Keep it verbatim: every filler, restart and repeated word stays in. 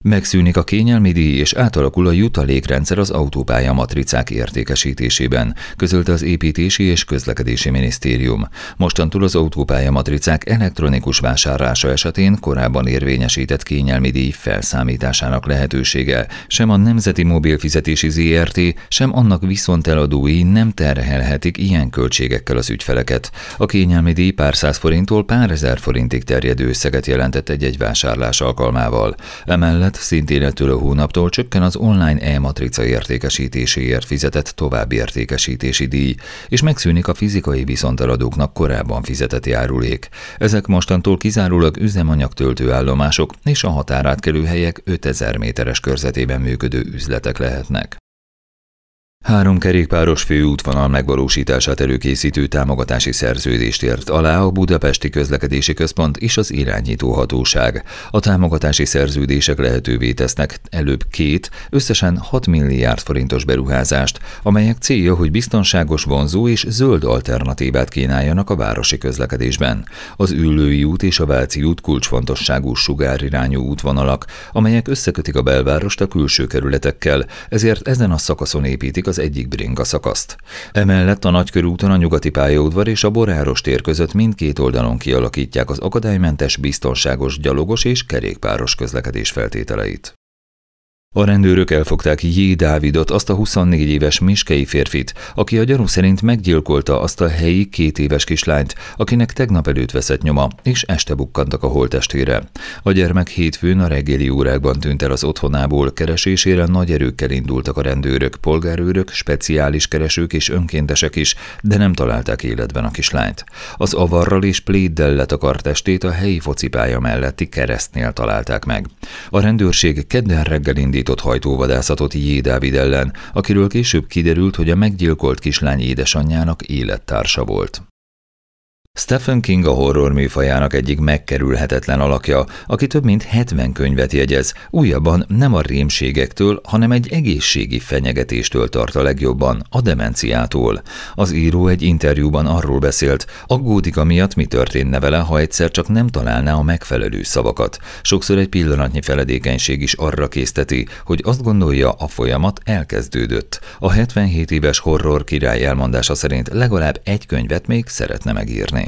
Megszűnik a kényelmi díj és átalakul a jutalékrendszer az autópálya matricák értékesítésében, közölte az Építési és Közlekedési Minisztérium. Mostantól az autópálya matricák elektronikus vásárlása esetén korábban érvényesített kényelmi díj felszámításának lehetősége sem a Nemzeti Mobilfizetési zé er té, sem annak viszonteladói nem terhelhetik ilyen költségekkel az ügyfeleket. A kényelmi díj pár száz forinttól pár ezer forintig terjedő összeget jelentett egy-egy vásárlás alkalmával. Emellett szintén ettől a hónaptól csökken az online e-matrica értékesítéséért fizetett további értékesítési díj, és megszűnik a fizikai viszonteladóknak korábban fizetett járulék. Ezek mostantól kizárólag üzemanyagtöltőállomások és a határátkelő helyek ötezer méteres körzetében működő üzletek lehetnek. Három kerékpáros főútvonal megvalósítását előkészítő támogatási szerződést ért alá a Budapesti Közlekedési Központ és az irányító hatóság. A támogatási szerződések lehetővé tesznek előbb két, összesen hat milliárd forintos beruházást, amelyek célja, hogy biztonságos, vonzó és zöld alternatívát kínáljanak a városi közlekedésben. Az Üllői út és a Váci út kulcsfontosságú sugárirányú útvonalak, amelyek összekötik a belvárost a külső kerületekkel, ezért ezen a szakaszon építik az egyik bringa szakaszt. Emellett a Nagykörúton a Nyugati pályaudvar és a Boráros tér között mindkét oldalon kialakítják az akadálymentes, biztonságos, gyalogos és kerékpáros közlekedés feltételeit. A rendőrök elfogták J. Dávidot, azt a huszonnégy éves miskei férfit, aki a gyanú szerint meggyilkolta azt a helyi két éves kislányt, akinek tegnap előtt veszett nyoma, és este bukkantak a holttestére. A gyermek hétfőn a reggeli órákban tűnt el az otthonából, keresésére nagy erőkkel indultak a rendőrök, polgárőrök, speciális keresők és önkéntesek is, de nem találták életben a kislányt. Az avarral és pléddel letakart testét a helyi focipálya melletti keresztnél találták meg. A rendőrség kedden reggel indított hajtóvadászatot J. Dávid ellen, akiről később kiderült, hogy a meggyilkolt kislány édesanyjának élettársa volt. Stephen King a horror műfajának egyik megkerülhetetlen alakja, aki több mint hetven könyvet jegyez, újabban nem a rémségektől, hanem egy egészségi fenyegetéstől tart a legjobban, a demenciától. Az író egy interjúban arról beszélt, aggódik amiatt, mi történne vele, ha egyszer csak nem találná a megfelelő szavakat. Sokszor egy pillanatnyi feledékenység is arra készteti, hogy azt gondolja, a folyamat elkezdődött. A hetvenhét éves horror király elmondása szerint legalább egy könyvet még szeretne megírni.